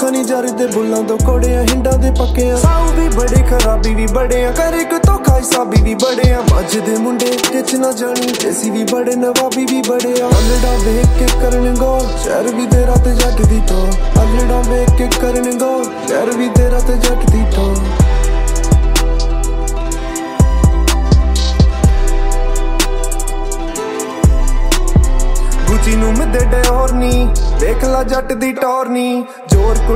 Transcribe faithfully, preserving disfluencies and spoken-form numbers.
ਨਹੀਂ ਜਰਦੇ ਬੁੱਲਾਂ ਤੋਂ ਕੋੜੇ ਆ ਹਿੰਡਾਂ ਦੇ ਪੱਕੇ ਆ ਸਾਊ ਵੀ ਬੜੇ ਖਰਾਬੀ ਵੀ ਬੜੇ ਆ ਕਰੇ ਕੋ ਧੋਖਾ ਹਿਸਾਬੀ ਵੀ ਬੜੇ ਆ ਮੱਝ ਦੇ ਮੁੰਡੇ ਕਿਚ ਨਾ ਜਾਣੀ ਦੇਸੀ ਵੀ ਬੜੇ ਨਵਾਬੀ ਵੀ ਬੜੇ ਆ ਅਲੜਾ ਵੇਖ ਕੇ ਕਰਨ ਗੌਰ ਸ਼ਹਿਰ ਵੀ ਤੇਰਾ ਤੇ ਜੱਟ ਦੀ ਟੋ ਅਲੜਾ ਵੇਖ ਕੇ ਕਰਨ ਗੌਰ ਸ਼ਹਿਰ ਵੀ ਤੇਰਾ ਤੇ ਜੱਟ ਦੀ ਟੋ ਗੁੱਚੀ ਨੂੰ ਮਿੱਦੇ ਡਿਓਰ ਨੀ ਦੇਖ ਲਾ ਜੱਟ ਦੀ ਟੌਰ ਨੀ ਜ਼ੋਰ